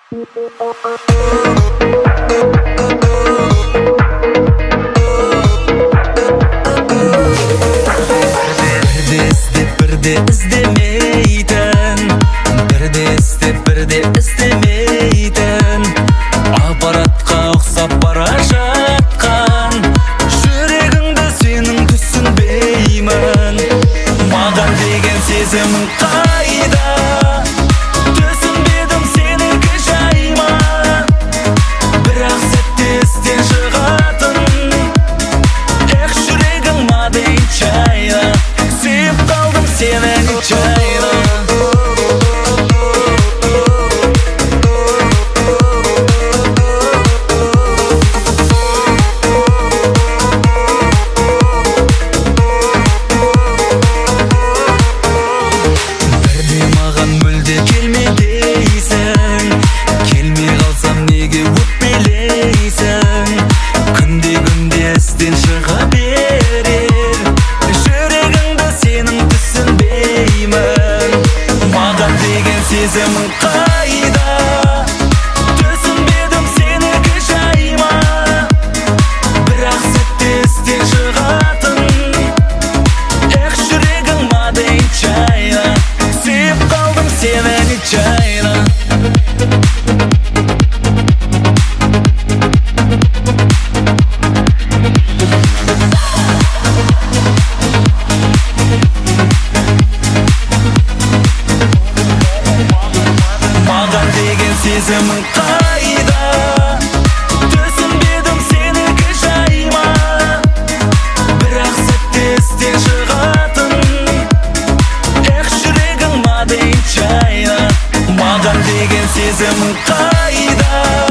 Бірде іздемейтін, бірде іздеп бірде іздемейтін, аппаратқа ұқсап бара жатқан жүрегіңді сенің түсінбеймін. Маған деген сезімің қайда? Түсінбедім сенікі жайма, бірақ сәтте естен шығатын. Эх, жүрегің мадей чайна, сүйіп қалдым сені нечайна. Бірде маған мүлде келме дейсің, келмей қалсам неге өкпелейсің? Күнде естен шыға берер, жүрегіңді сенің түсінбеймін. Маған деген сезімің қайда? Түсінбедім сенікі жайма, бірақ сәтте естен шығатын. Эх, жүрегің мадей чайна, сүйіп қалдым сені нечайна. Маған деген сезімің қайда? Түсінбедім сенікі жайма, бірақ сәтте естен шығатын. Эх, жүрегің мадей чайна, маған деген сезімің қайда?